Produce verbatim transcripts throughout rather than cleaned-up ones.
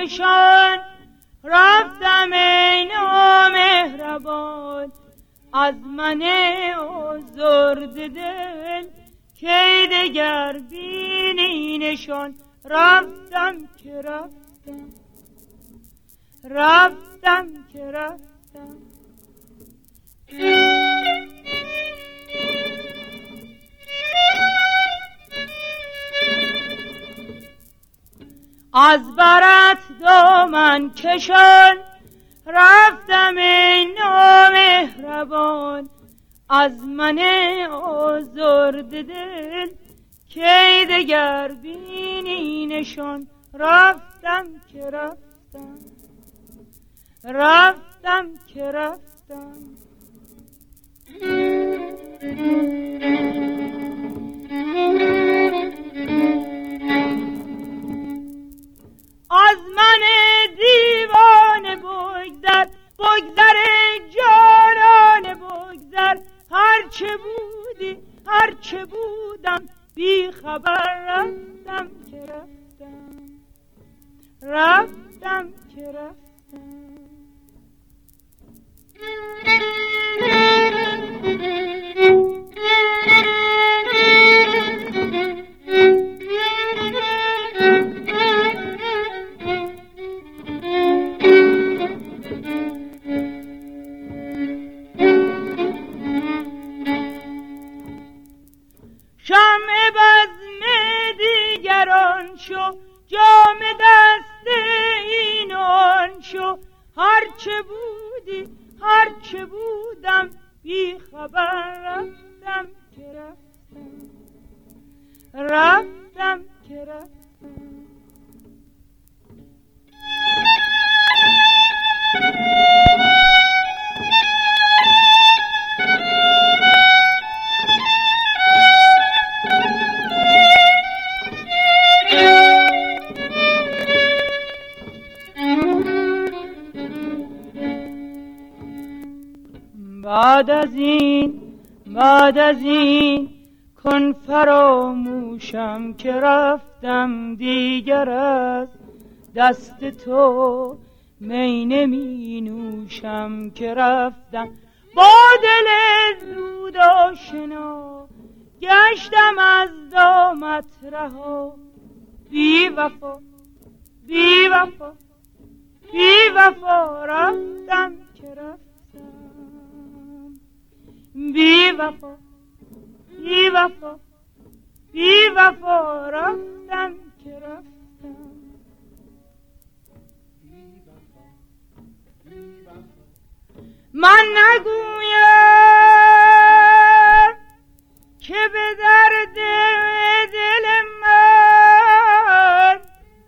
کشان رفتم ای نامهربان، از من آزرده دل کی دگر بینی نشان. رفتم که رفتم، رفتم که رفتم. از برت دامن کشان رفتم ای نامهربان، از من آزرده دل کی دگر بینی نشان. رفتم که رفتم، رفتم که رفتم. از من دیوانه بگذر، بگذر جانانه بگذر. هرچه بودی هرچه بودم بی خبر. رفتم که رفتم، رفتم که رفتم. شمع بزم دیگران شو، جام دست این آن شو. هرچه بودی هرچه بودم بی خبر. رفتم که رفتم، رفتم که رفتم. بعد از این بعد از این کن فراموشم که رفتم دیگر از دست تو می نمی نوشم که رفتم. با دل زود آشنا گشتم از دامت رها. بی وفا بی وفا بی وفا رفتم که رفتم. بی وفا بی وفا بی وفا رفتم که رفتم. من نگویم که به درد دل من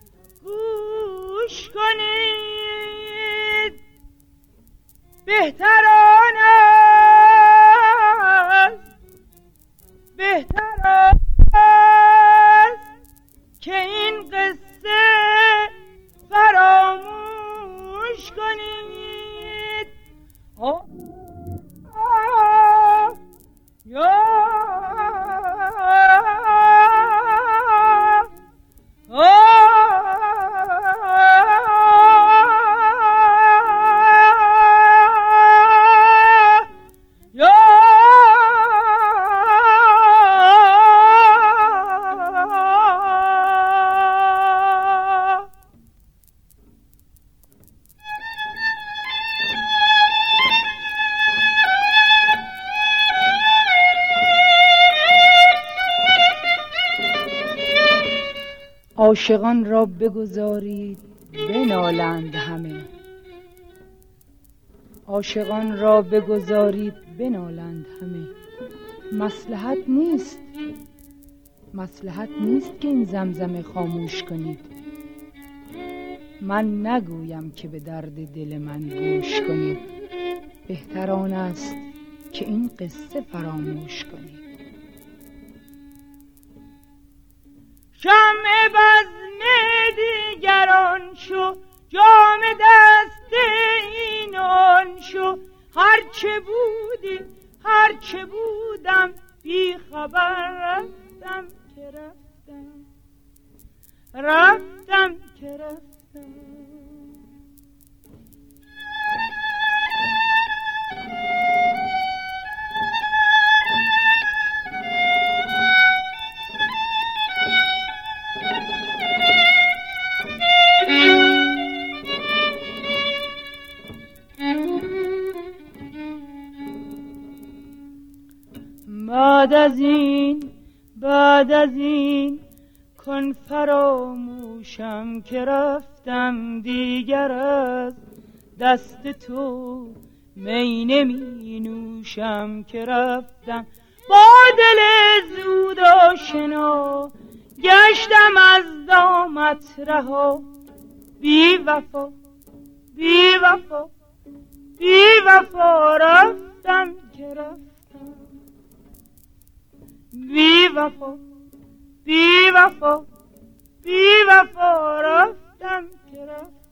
گوش کنید، بهتر آن است بهتر است که این قصه فراموش کنید. آه آه یا عاشقان را بگذارید بنالند همه، عاشقان را بگذارید بنالند همه. مصلحت نیست مصلحت نیست که این زمزمه خاموش کنید. من نگویم که به درد دل من گوش کنید، بهتر آن است که این قصه فراموش کنید. شمع بزم دیگران شو، جام دست این آن شو. هرچه بودی هرچه بودم بی خبر. رفتم که رفتم رفتم که رفتم. بعد از این بعد از این کن فراموشم که رفتم دیگر از دست تو می نمی نوشم که رفتم با دل زود آشنا گشتم از دامت رها بی وفا بی وفا بی وفا رفتم که رفتم بی وفا بی وفا بی وفا رفتم که رفتم